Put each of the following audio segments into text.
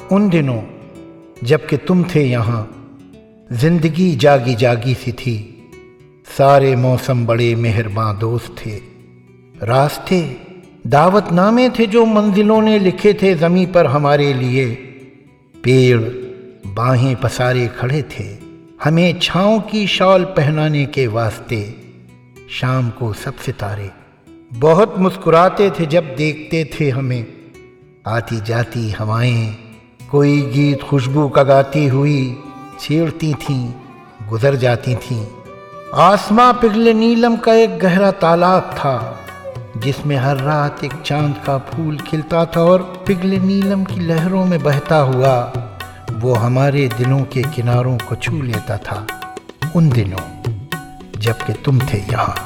उन दिनों जबकि तुम थे यहाँ, जिंदगी जागी जागी सी थी। सारे मौसम बड़े मेहरबान दोस्त थे। रास्ते दावतनामे थे जो मंजिलों ने लिखे थे ज़मीं पर हमारे लिए। पेड़ बाहें पसारे खड़े थे हमें छाँव की शॉल पहनाने के वास्ते। शाम को सब सितारे बहुत मुस्कुराते थे जब देखते थे हमें। आती जाती हवाएं कोई गीत खुशबू का गाती हुई छेड़ती थीं, गुजर जाती थीं। आसमां पिघले नीलम का एक गहरा तालाब था जिसमें हर रात एक चांद का फूल खिलता था और पिघले नीलम की लहरों में बहता हुआ वो हमारे दिलों के किनारों को छू लेता था। उन दिनों जबकि तुम थे यहाँ।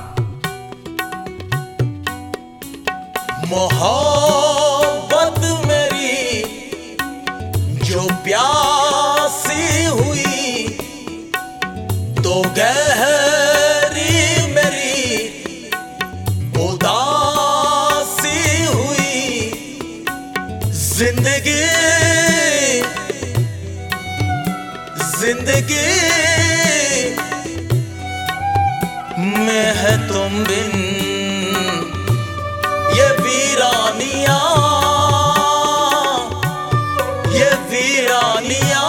मोहब्बत मेरी जो प्यासी हुई तो गहरी मेरी उदासी हुई। जिंदगी जिंदगी में है तुम बिन ये वीरानियां, ये वीरानियां,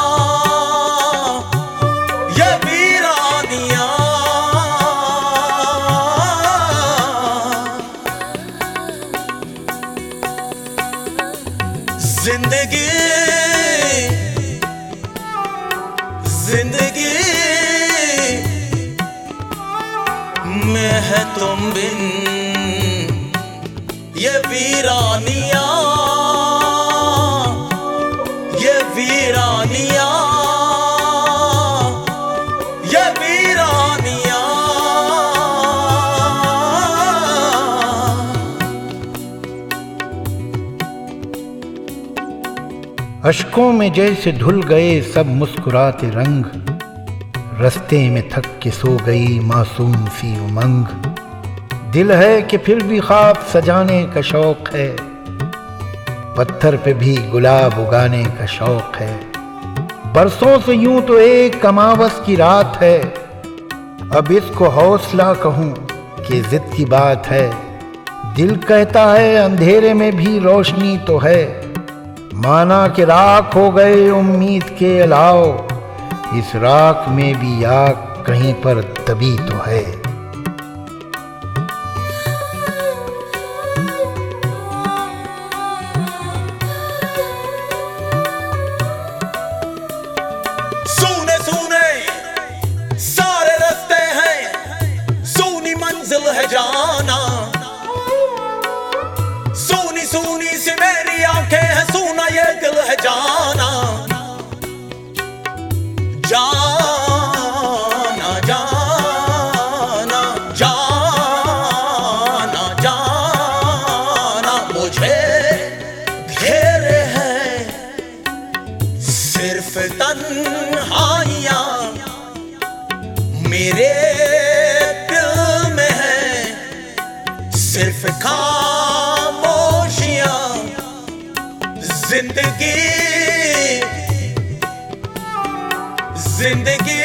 ये वीरानियां। जिंदगी जिंदगी में है तुम बिन ये वीरानियां, ये वीरानियां, ये वीरानियां। अश्कों में जैसे धुल गए सब मुस्कुराते रंग। रस्ते में थक के सो गई मासूम सी उमंग। दिल है कि फिर भी ख्वाब सजाने का शौक है। पत्थर पे भी गुलाब उगाने का शौक है। बरसों से यूं तो एक अमावस की रात है। अब इसको हौसला कहूं कि जिद की बात है। दिल कहता है अंधेरे में भी रोशनी तो है। माना कि राख हो गए उम्मीद के अलाव। इस राख में भी आग कहीं पर दबी तो है। सूने सूने सारे रास्ते हैं, सूनी मंजिल है जाना। सूनी सूनी सी मेरी आंखें हैं, सूना ये दिल है जाना। जाना जाना जाना जाना मुझे घेरे है सिर्फ तन्हाइयां। मेरे दिल में है सिर्फ खामोशियां। जिंदगी जिंदगी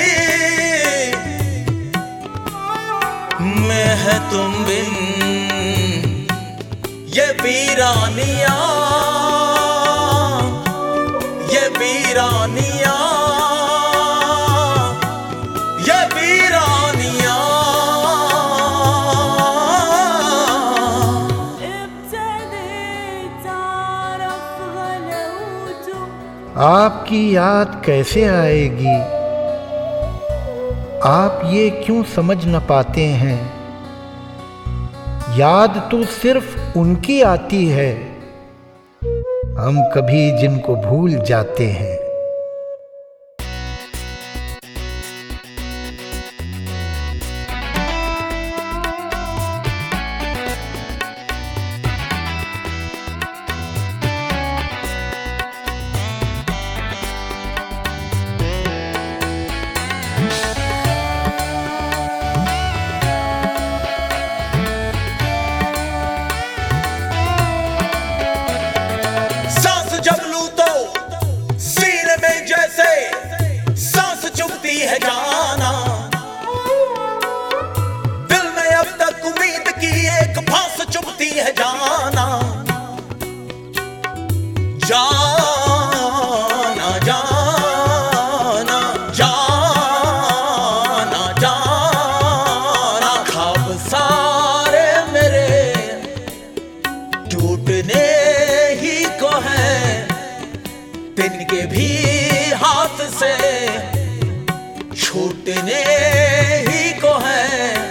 में है तुम बिन ये वीरानियां, ये वीरानियां, ये वीरानियां। आपकी याद कैसे आएगी, आप ये क्यों समझ न पाते हैं। याद तो सिर्फ उनकी आती है, हम कभी जिनको भूल जाते हैं। कहती है जाना जाना जाना जाना जाना। ख्वाब सारे मेरे टूटने ही को है, तिनके भी हाथ से छूटने ही को है।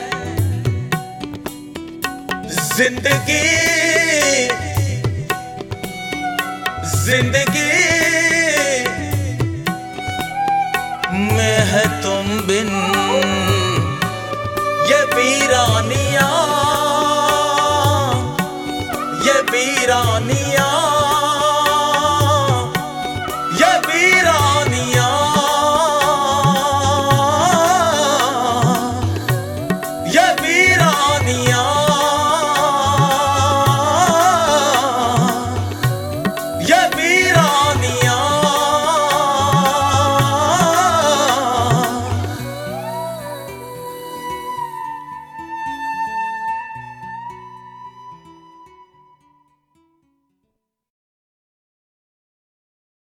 जिंदगी जिंदगी में है तुम बिन ये वीरानियां, ये वीरानियां।